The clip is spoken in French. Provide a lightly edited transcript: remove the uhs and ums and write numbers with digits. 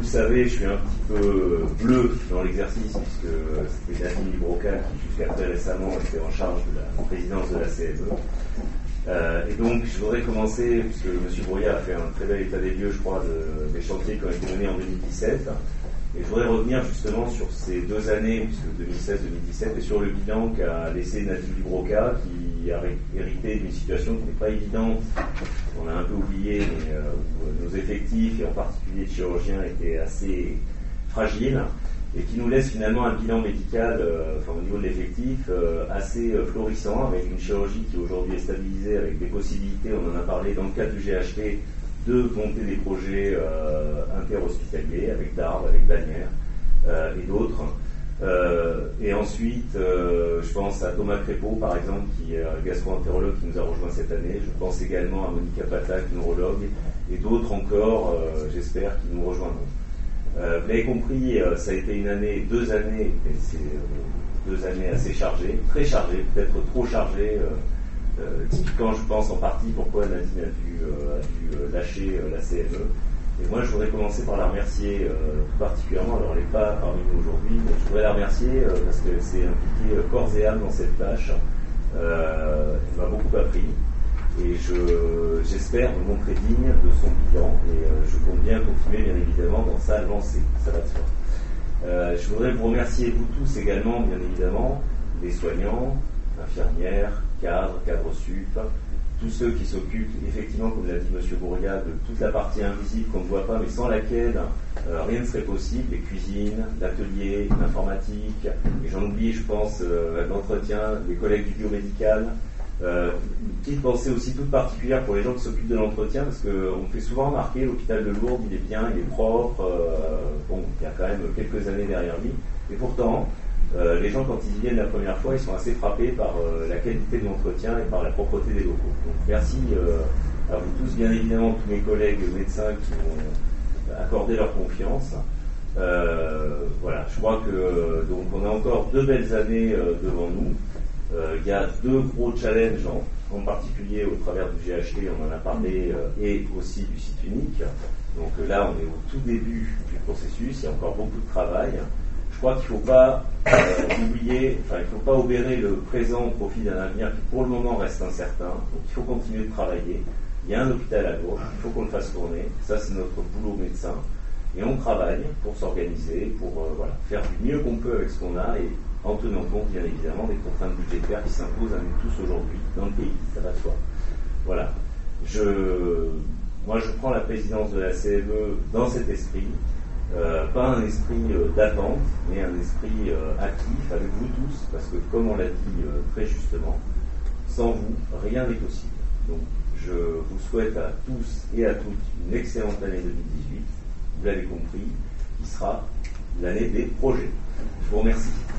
le savez, je suis un petit peu bleu dans l'exercice, puisque c'était Daniel Broca qui, jusqu'à très récemment, était en charge de la présidence de la CME. Et donc, je voudrais commencer, puisque M. Brouillard a fait un très bel état des lieux, je crois, des chantiers qui ont été menés en 2017. Et je voudrais revenir justement sur ces 2 années, puisque 2016-2017, et sur le bilan qu'a laissé Nathalie Broca, qui a hérité d'une situation qui n'est pas évidente. On a un peu oublié, mais où nos effectifs, et en particulier de chirurgiens, étaient assez fragiles, et qui nous laisse finalement un bilan médical, au niveau de l'effectif, assez florissant, avec une chirurgie qui aujourd'hui est stabilisée, avec des possibilités, on en a parlé dans le cadre du GHT, de monter des projets interhospitaliers avec Tarbes, avec Bagnères et d'autres. Et ensuite, je pense à Thomas Crépeau, par exemple, qui est gastro-entérologue qui nous a rejoint cette année. Je pense également à Monica Patak, neurologue, et d'autres encore, j'espère, qui nous rejoindront. Vous l'avez compris, ça a été 2 années, et c'est 2 années assez chargées, très chargées, peut-être trop chargées, typiquement, je pense en partie pourquoi Nadine a dû lâcher la CME. Et moi, je voudrais commencer par la remercier tout particulièrement. Alors, elle n'est pas parmi nous aujourd'hui, mais je voudrais la remercier parce qu'elle s'est impliquée corps et âme dans cette tâche. Elle m'a beaucoup appris et j'espère me montrer digne de son bilan. Et je compte bien continuer, bien évidemment, dans sa lancée. Ça va de soi. Je voudrais vous remercier, vous tous également, bien évidemment, les soignants, infirmières, cadres sup, tous ceux qui s'occupent, effectivement, comme l'a dit M. Bourria, de toute la partie invisible qu'on ne voit pas, mais sans laquelle rien ne serait possible, les cuisines, l'atelier, l'informatique, et j'en oublie, je pense, l'entretien, les collègues du biomédical. Une petite pensée aussi toute particulière pour les gens qui s'occupent de l'entretien, parce qu'on fait souvent remarquer, l'hôpital de Lourdes, il est bien, il est propre, il y a quand même quelques années derrière lui, et pourtant, les gens, quand ils y viennent la première fois, ils sont assez frappés par la qualité de l'entretien et par la propreté des locaux. Donc, merci à vous tous, bien évidemment, tous mes collègues médecins qui m'ont accordé leur confiance. Voilà, je crois que donc on a encore 2 belles années devant nous. Il y a 2 gros challenges, en particulier au travers du GHT, on en a parlé, et aussi du site unique. Donc là, on est au tout début du processus, il y a encore beaucoup de travail. Je crois qu'il ne faut pas oublier, il ne faut pas obérer le présent au profit d'un avenir qui pour le moment reste incertain. Donc il faut continuer de travailler. Il y a un hôpital à Lourdes, il faut qu'on le fasse tourner. Ça, c'est notre boulot médecin. Et on travaille pour s'organiser, pour faire du mieux qu'on peut avec ce qu'on a et en tenant compte, bien évidemment, des contraintes budgétaires qui s'imposent à nous tous aujourd'hui dans le pays. Ça va de soi. Voilà. Moi, je prends la présidence de la CME dans cet esprit. Pas un esprit d'attente, mais un esprit actif avec vous tous, parce que comme on l'a dit très justement, sans vous, rien n'est possible. Donc je vous souhaite à tous et à toutes une excellente année 2018, vous l'avez compris, qui sera l'année des projets. Je vous remercie.